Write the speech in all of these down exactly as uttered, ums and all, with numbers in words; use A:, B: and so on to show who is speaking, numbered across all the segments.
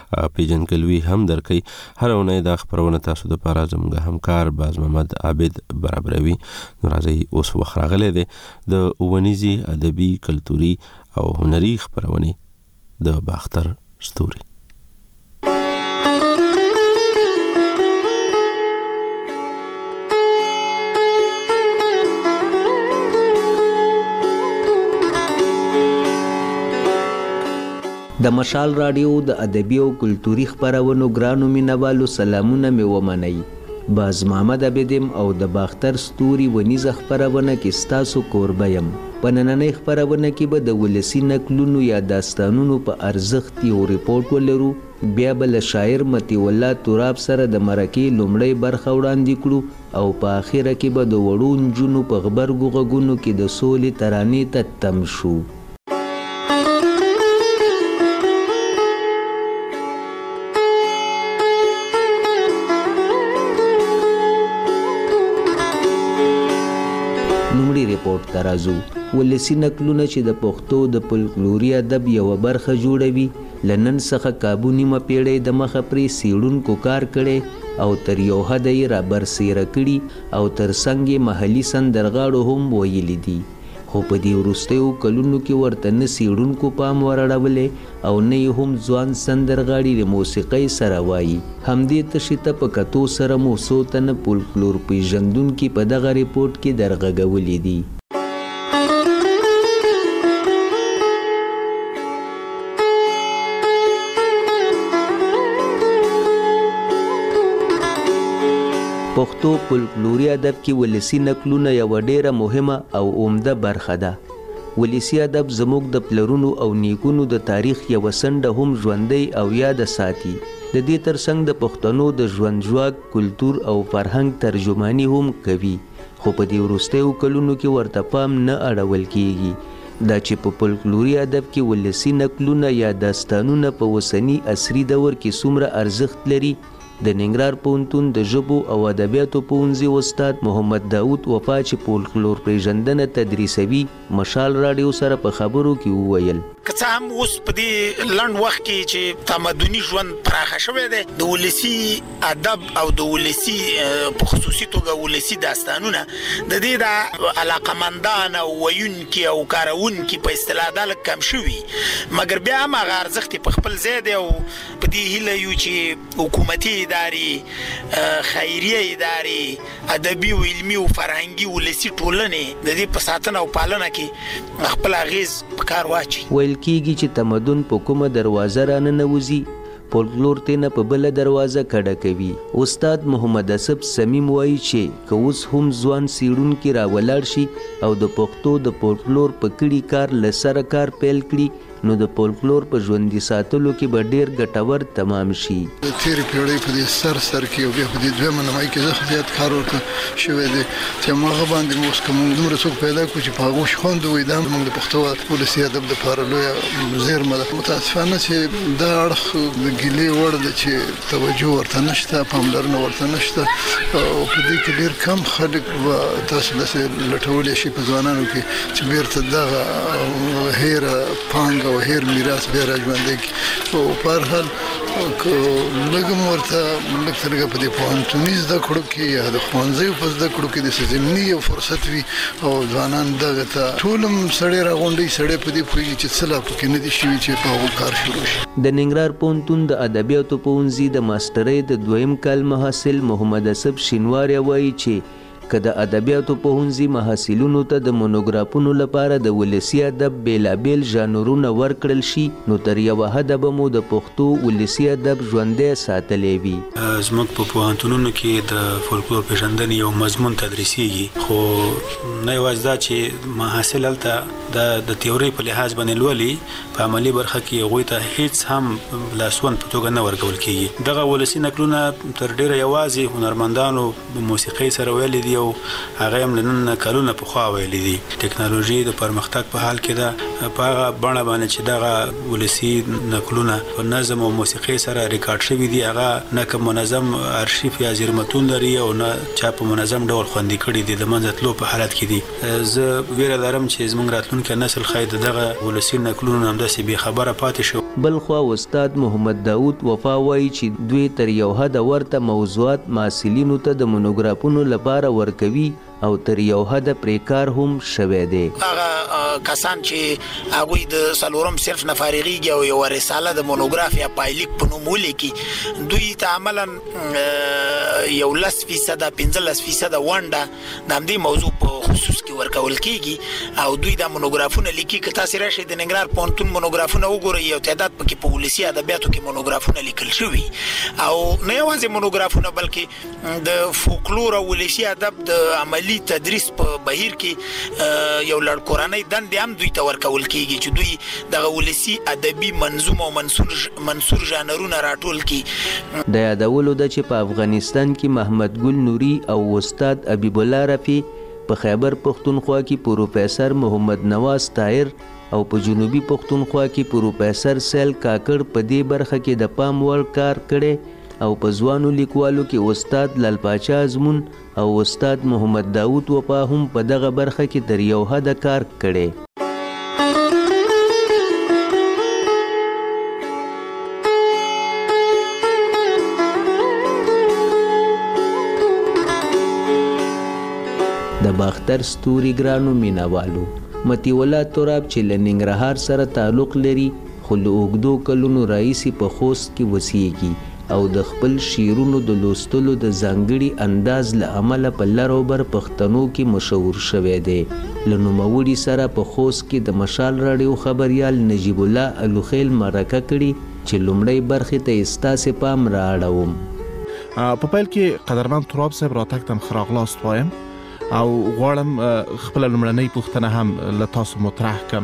A: پیژنګلوي هم درکوي. هر اونۍ دا خبرونه تاسو د پاره زموږ همکار باز محمد عابد برابروي. نو راځي اوس وخت راغلی دی د ونیزي ادبي کلتوري او هنري خبرونه د باختر ستوري.
B: د مشال رادیو د ادبي او کلتوري خبرونو ګرانو مینوالو سلامونه مې ومنئ. باز محمد عابدم او د باختر ستوري ونیزه خبرونه کې ستاسو کوربه یم. په نننۍ خبرونه کې به د ولسي نکلونو یا داستانونو په ارزښت یو ریپورټ ولرو. بیا به له شاعر مطیع الله تراب سره د مرکې لومړۍ برخه وړاندې کړو او په آخره کې به د وړو نجونو په غبرګو غږونو کې د سولې ترانې ته تم شو. لومړی ریپورټ ته راځو. ولسي نکلونه چې د پښتو د فولکلوري ادب یوه برخه جوړوي له نن څخه کابو نیمه پیړۍ د مخه پرې څېړونکو کار کړی او تر یو حده یې رابرسېره کړي او تر څنګ یې محلي سندرغاړو هم ویلي دي. خو په دې وروستیو کلونو کې ورته نه څېړونکو پام ورړولی او نه یې هم ځوان سندرغاړي د موسیقۍ سره وایي. همدې تشې ته په کتو سره مو څو تنه فولکلور پېژندونکي په دغه ریپورټ کې درغږولي دي. پښتو فولکلوري ادب کې ولسي نکلونه یوه ډیره مهمه او عمده برخه ده. ولسي ادب زموږ د پلرونو او نیکونو د تاریخ یوه څنډه هم ژوندۍ او یاده ساتي. د دې ترڅنګ د پښتنو د ژوند ژواک، کلتور او فرهنګ ترجماني هم کوي. خو په دې وروستیو کلونو کې ورته پام نه اړول کیږي. دا چې په فولکلوري ادب کې ولسي نکلونه یا داستانونه په اوسني عصري دور کې څومره ارزښت لري، د ننګرهار پوهنتون د ژبو او ادبیاتو پوهنځي استاد محمد داود وفا چې فولکلور پیژندنه تدریسوي مشال راډیو سره په خبرو کې وویل.
C: که څه هم اوس په دې لنډ وخت کې چې تمدني ژوند پراخه شوی دی، د ولسي ادب او د ولسي په خصوصي توګه ولسي داستانونه د دې د علاقمندان او ویونکي او کارونکي په اصطلاح دا لږ کم شوي، مګر بیا هم هغه ارزښت په خپل ځای دی او په دې هیله یو چې حکومتي ادارې، خیریه ادارې، ادبي او علمي او فرهنګي ولسي ټولنې د دې په ساتنه او پالنه کې خپل اغیز په کار واچي.
B: ویل کېږي چې تمدن په کومه دروازه راننوځي، فولکلور ته نه په بله دروازه کډه کوي. استاد محمد اسب صمیم وایي چې که اوس هم ځوان څېړونکي راولاړ شي او د پښتو د فولکلور په کړي کار له سره کار پیل کړي، نو د فولکلور په ژوندي ساتلو کې به ډېر ګټور تمام شي.
D: د تېرې پیړۍ په دې سر سر کې او بیا په دې دویمه نمایي کې زه زیات کار ورته شوی دی چې هماغه باندې مو اوس که موږ دومره څوک پیدا کړو چې په هغو خوند ووایي، دا زموږ د پښتو ولسي ادب دپاره لویه زیرمه ده. متاسفانه چې دا اړخ د ګیلې وړ ده چې توجه ورته نشته، پاملرنه ورته نشته او په دې کې ډېر کم خلک به تاسو داسې لټولی شي په ځوانانو کې چې بېرته دغه هیره پانګه او هیر میراث بیا را ژوندی کړي. او په هر حال که لږ هم ورته لږ تر لږه په دې پوهنتوني زده کړو کې یا د ښوونځیو په زده کړو کې داسې ضمني یو فرصت وي او ځوانان دغه ته ټول هم سړی راغونډوي، سړی په دې پوهېږي چې څه لا پکې نه دي شوي چې په هغو کار شروع شي.
B: د ننګرهار پوهنتون د ادبیاتو پوهنځي د ماسټرۍ د دویم کال محصل محمد اسب شینواری وایي چې که د ادبیاتو پوهنځي محصلینو ته د مونوګرافونو لپاره د ولسي ادب بیلابیل ژانرونه ورکړل شي، نو تر یوه حده به مو د پښتو ولسي ادب ژوندی ساتلی وي.
E: زموږ په پوهنتونونو کې د فولکلور پیژندنې یو مضمون تدریسیږي، خو نه یوازې دا چې محصل هلته د تیورۍ په لحاظ باندې لولي، په عملي برخه کې هغوی ته هیڅ هم لاسوند په توګه نه ورکول کېږي. دغه ولسي نکلونه تر ډېره یوازې هنرمندانو موسیقۍ سره ویلي دي او هغه هم له نن کلونه پخوا ویلي دي. ټکنالوژي د پرمختګ په حال کې ده په هغه بڼه باندې چې دغه ولسي نقلونه په نظم او موسیقي سره ریکارډ شوي دي هغه نه کوم منظم ارشیف یا زیرمتون لري او نه چا په منظم ډول خوندي کړي دي د منځ تلو په حالت کې دي. زه ویره لرم چې زموږ راتلونکی نسل خاید دغه ولسي نقلونه همداسې بې خبره پاتې شو.
B: بلخوا استاد محمد داود وفا وایي چې دوی تر یو حده ورته موضوعات محصلینو ته د مونوګرافونو لپاره ورکوي او تر یو حده پرې کار هم شوی دی.
C: هغه کسان چې هغوی د څلورم صنف نه فارغېږي او یوه رساله د مونوګراف یا پایلیک په نوم ولیکي دوی ته عملا یو لس فیصده پنځلس فیصده ونډه د همدې موضوع په خصوص کې ورکول کېږي او دوی دا مونوګرافونه لیکي. که تاسې راشئ د ننګرهار پوهنتون مونوګرافونه وګورئ یو تعداد پکې په ولسي ادبیاتو کې مونوګرافونه لیکل شوي او نه یوازې مونوګرافونه بلکې د فولکلور او ولسي ادب د عملي تدریس په بهیر کې یو لړ کورنۍ دندې هم دوی ته ورکول کېږي چې دوی دغه ولسي ادبي منظوم او منثور منثور ژانرونه راټول کړي.
B: د یادولو ده چې په افغانستان کې محمد ګل نوري او استاد حبیب الله رفیع په خیبر پښتونخوا کې پروفیسر محمد نواز طاهر او په جنوبي پښتونخوا کې پروفیسر سیل کاکړ په دې برخه کې د پام وړ کار کړی او په ځوانو لیکوالو کې استاد لال پاچا ازمون او استاد محمد داود وفا هم په دغه برخه کې تر یو حده کار کړی. د باختر ستوري ګرانو مینوالو متی الله تراب چې له ننګرهار سره تعلق لري خو له اوږدو کلونو راهیسې په خوست کې اوسیږي او د خپل شعرونو د لوستلو د ځانګړي انداز له امله په لر او بر پښتنو کې مشهور شوی دی. له نوموړي سره په خوست کې د مشال راډیو خبریال نجیب الله الوخیل مرکه کړي چې لومړی برخې ته یې ستاسې پام رااړوم.
F: په پیل کې قدرمن تراب صاحب راتګ ته ښه راغلاست وایم او غواړم خپل لومړنۍ پوښتنه هم له تاسو مطرح کړم.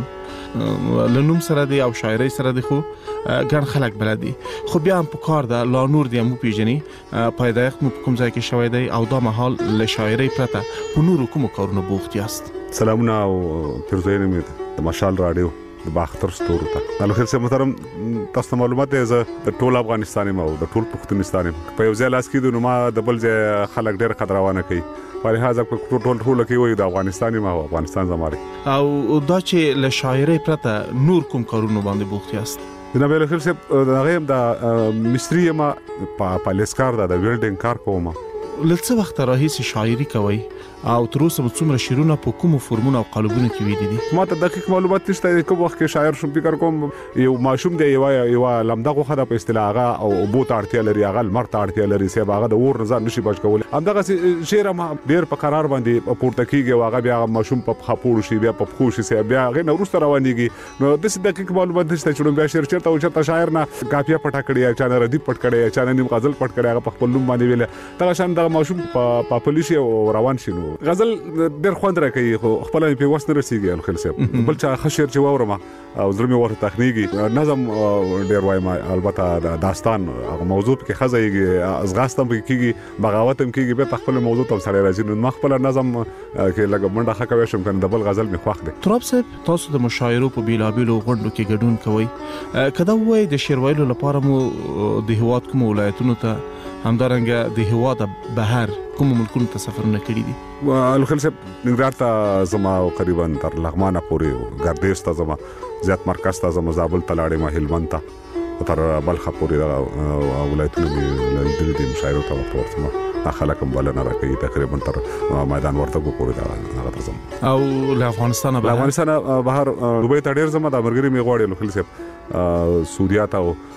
F: له نوم سره دی او شاعرۍ سره دی خو ګڼ خلک بلد دي خو بیا هم پکار ده لا نور دی هم وپېژني پیدایښت مو په کوم ځای کې شوی دی او دا مهال له شاعرۍ پرته په نورو کومو کارونو بوخت یاست؟
G: سلامونه او پیرزوینې مې د مشال راډیو د باختر ستورو ته الوخیل صاحب محترم تاسو ته معلومات دی زه د ټول افغانستان یم او د ټول پښتونستان یم په یو ځای لاس کېدو نو ما د بل ځای خلک ډېر قدرونه کوي په لحاظه په ټول ټول کې وایي د افغانستان یم او افغانستان زما دی.
F: او دا چې له شاعرۍ پرته نور کوم کارونو باندې بوخت یاست؟
G: جناب الوخیل صاحب د هغې د مستري یم په لیسکار ده د ویلډینګ کار کوم.
F: له څه وخته راهیسې شاعري کوئ او تر اوسه مو څومره شعرونه په کومو فورمونو او قالبونو کې ویلي دي؟
G: ما ته دقیق معلومات نشته کوم وخت کې شاعر شوم. فکر کوم یو ماشوم دی یو یو لمده غوښه ده په اصطلاح هغه او اوبو ته اړتیا لري هغه لمر ته اړتیا لري صاحب هغه د اور نه ځان نشي بچ کولی. همدغسې شعر هم ډېر په قرار باندې پورته کېږي او هغه بیا ماشوم په پښه پوړ شي بیا په پښو شي صاحب بیا هغې نه وروسته روانېږي. نو داسې دقیق معلومات نشته چې بیا شعر چېرته او چېرته شاعر نه کاپیه پټه کړې یا چا نه ردیف پټ کړی یا چا نه نیم غزل پټ کړی هغه په خپل نوم باندې ویلی دغه شان دغه ماشوم په پلی شي او روان شي. نو غزل ډېر خوند راکوي خو خپله مې پرې وس نه رسېږي الوخیل صاحب. بل چا ښه شعر چې واورم او زړه مې ورته تخنیږي. نظم ډېر وایم البته داستان هغه موضوع پکې ښه ځایږي ځغاسته هم پکې کېږي بغاوت هم کېږي بیا ته خپله موضوع ته هم سړی راځي. نو ما خپله نظم کې لږ منډه ښه کوی شم که نه د بل غزل مې خوښ دی.
F: تراب صاحب تاسو د مشاعرو په بېلابېلو غونډو کې ګډون کوئ که دا ووایئ د شعر ویلو لپاره مو د هېواد کومو ولایتونو ته همدارنګه د هېواده بهر کومو ملکونو ته سفرونه کړي دي؟
G: الوخیل صاحب ننګرهار ته زما قریبا تر لغمانه پورې ګردیز ته زما زیات مرکز ته زما زابل ته لاړم هلمند ته تر بلخ پورې دغه ولایتونه مې لیدلي دي مشاعرو ته ورته ورځم خلک هم بلنه راکوي تقریبا تر میدان وردګو پورې هغه ته ځم. او
F: له افغانستانه
G: له افغانستانه بهر دوبۍ ته ډېر ځم دا ملګري مې غواړي الوخیل صاحب سعودیا ته او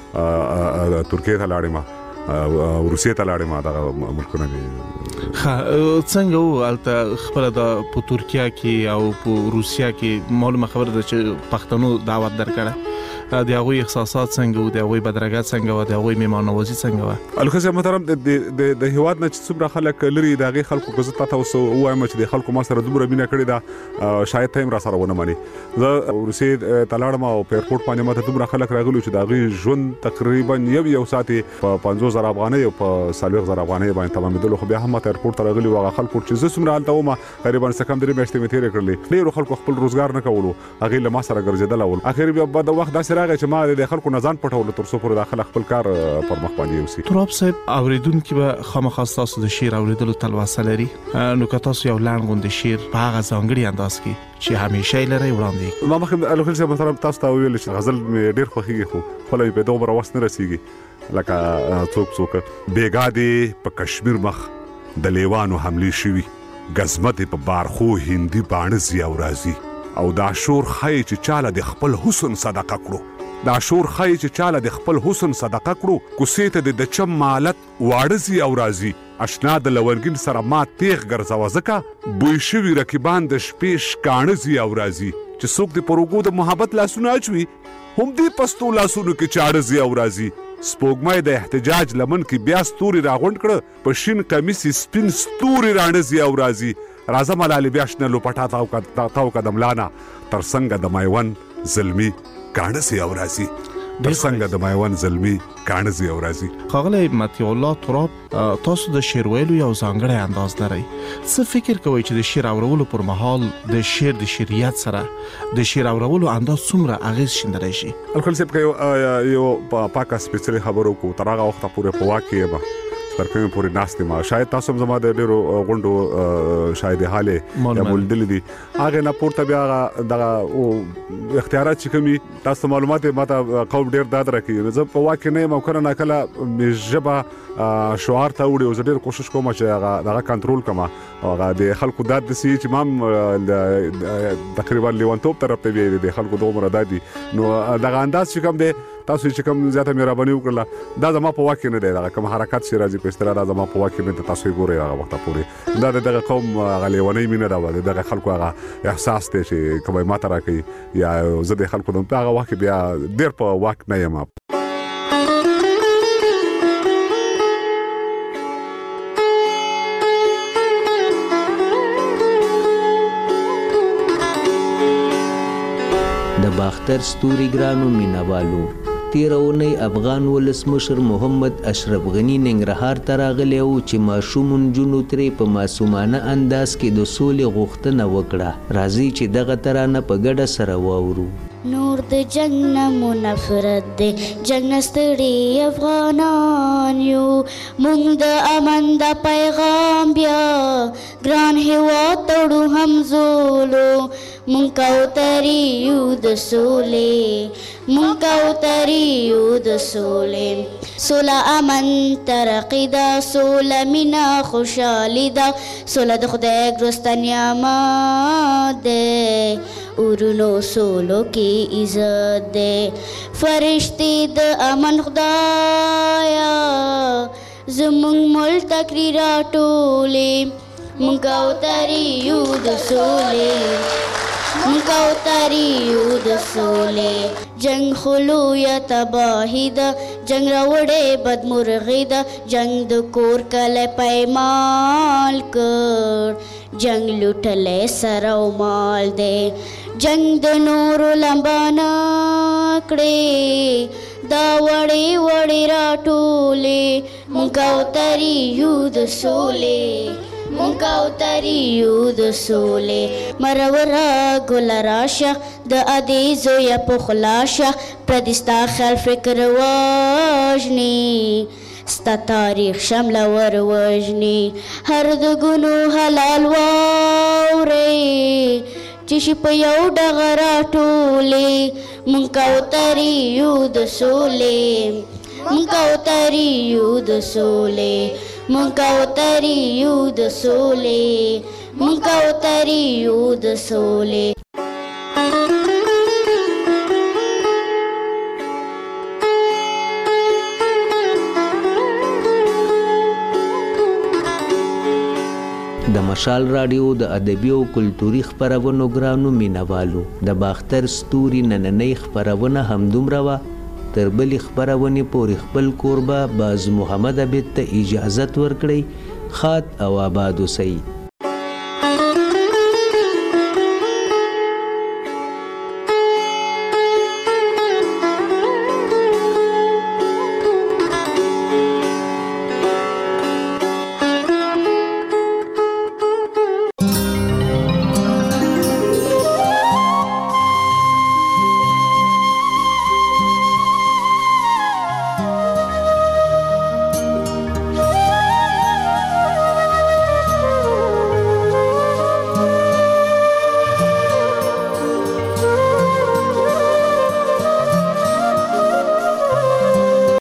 G: ترکیې ته لاړم روسیې ته لاړم دغه ملکونه دي.
F: څنګه و هلته خپله د په ترکیه کې او په روسیه کې معلومه خبره ده چې پښتنو دعوت درکړه د هغوی احساسات څنګه و، د هغوی بدرګه څنګه و، د هغوی میمانوازي څنګه و.
G: الکه محترم د د هیواد نه چې څومره خلک لري د هغې خلکو که زه تاسو ووایم چې د خلکو ما سره دومره مینه کړې ده شاید ته هم را سره ونه مني. زه روسیې ته لاړم او په ایرپورټ باندې ماته دومره خلک راغلي چې د هغې ژوند تقریبا یو یو ساعت په پنځوس زره افغانۍ او په څلوېښت زره افغانۍ باندې تمامېدلو، خو بیا هم ماته ایرپورټ ته راغلي وو هغه خلکو چې زه څومره هلته وم تقریبا څه کم درې میاشتې مې تېرې کړلې. ډېرو خلکو خپل روزګار نه کولو، هغې له ما سره ګرځېدله ول. اخر بیا بعد وخت داسې راغی چې ما د خلکو نه ځان پټولو تر څو پورې دا خلک خپل کار پر مخ باندې یوسي.
F: تراب صاحب، اوریدونکي به خامخا ستاسو د شعر اوریدلو تلوسه لري، نو که تاسو یو لنډ غوندې شعر په هغه ځانګړي انداز کې چې همیشه یې لرئ وړاندې.
G: ما مخکې الکل صاحب محترم تاسو ته وویل چې غزل مې ډېر خوښېږي، خو خپله مې په دومره وس نه رسېږي لکه څوک څوک. بېګا دې په کشمیر مخ د لیوانو حملې شوي، ګزمت په بارخو هندي باڼه ځي او راځي، او دا شور ښایي چې چاله د خپل حسن صدقه کړو. دا شور ښایي چې چاله د خپل حسن صدقه کړو، کوڅې ته د چم مالت واړه ځي او راځي. اشنا د لونګین سره ما تیغ ګرځوه ځکه بوی شوي رقیبان د شپې شکاڼه ځي او راځي. چې څوک د پر اوږو د محبت لاسونه اچوي، هم دې پستو لاسونو کې چاړه ځي او راځي. سپوږمۍ د احتجاج لمن کې بیا ستوري راغونډ کړه، په شین کمیس سپین ستوري راڼه ځي او راځي. راځه ملالې بیا شنه لوپټا تاو که د ملانا، تر څنګه د میوند زلمي کاڼه سي او راځي. تر څنګه د میوند زلمي کاڼه سي او راځي.
F: ښاغلی مطیع الله تراب، تاسو د شعر ویلو یو ځانګړی انداز لرئ. څه فکر کوئ چې د شعر اورولو پر مهال د شعر د شعریت سره د شعر اورولو انداز څومره اغېز شیندلی شي؟
G: الکل صاحب که یو پاکه سپېڅلې خبرو کو تر هغه وخته پورې په واک کې یم تر کومې پورې ناست یم. شاید تاسو هم زما د ډېرو غونډو شاید حالې یا مولیدلي دي، هغې نه پورته بیا هغه دغه اختیارات چې کوم وي تاسو ته معلومات یې ماته قوم ډېر داد راکوي. زه په واک کې نه یم او کله ناکله مې ژبه شعار ته وړي او زه ډېر کوشش کوم چې هغه هغه کنټرول کړم او هغه د خلکو داد داسې وي چې ما هم تقریبا لیونتوب طرف ته وي د خلکو دومره داد دي. نو دغه انداز چې کوم دی تاسو چې کوم زیاته مهرباني وکړله دا زما په واک کې نه دی. دغه کوم حرکت چې راځي په اصطلاح دا زما په واک کې نه دی. تاسو یې ګورئ هغه وخته پورې دا د دغه قوم هغه لیونۍ مینه ده، د دغه خلکو هغه احساس دی چې کوم یې ماته راکوي یا زه د خلکو په هغه وخت کې بیا ډېر په واک نه یم.
B: د باختر ستوري ګرانو مینوالو، تیره اونۍ افغان ولسمشر محمد اشرف غني ننګرهار ته راغلی و چې ماشوم نجونو ترې په معصومانه انداز کې د سولې غوښتنه وکړه. راځئ چې دغه ترانه په ګډه سره واورو.
H: نور د جنگ نه مو نفرت دی، جنگ نه ستړي افغانان یو، مونږ د امن د پیغام بیا ګران هېواد تړو همزولو، مونږ کوترې یو د سولې، مونږ کوترې یو د سولې. سوله امن ترقي ده، سوله مینه خوشحالي ده، سوله د خدای ګرسته نعمت دی، ورونو سولو کې عزت دی. فرشتي د امن خدایا زمونږ ملک تکري راټولې، مونږ کوترې یو د سولې، مونږ کوترې یو د سولې. جنگ خلو یا تباهي ده، جنگ راوړې بدمرغي ده، جنگ د کور کلی پیمال کړ، جنگ لوټلی سر او مال دی، جنگ د نورو لمبانه کړې دا وړې وړې راټولې، مونږ کوترې یو د سولې، مونږ کوترې یو د سولې. مروره ګله راشه د ادې زویه په خوله شه، پردي ستا خیال فکر وژني، ستا تاریخ شمله ور وژني. هر د ګنو حلال واورئ چې شي په یو ډغه راټولې، مونږ کوترې یو د سولې، مونږ کوترې یو د سولې، مونږ کوترې یو د سولې، مونږ کوترې یو د سولې.
B: د د مشال رادیو د ادبي او کلتوري خبرونو ګرانو مینوالو د باختر ستوري نننۍ خبرونه همدومره وه. تر بلې خبرونې پورې خپل کوربه باز محمد عبید ته اجازت ورکړئ. خاد او آباد اوسئ.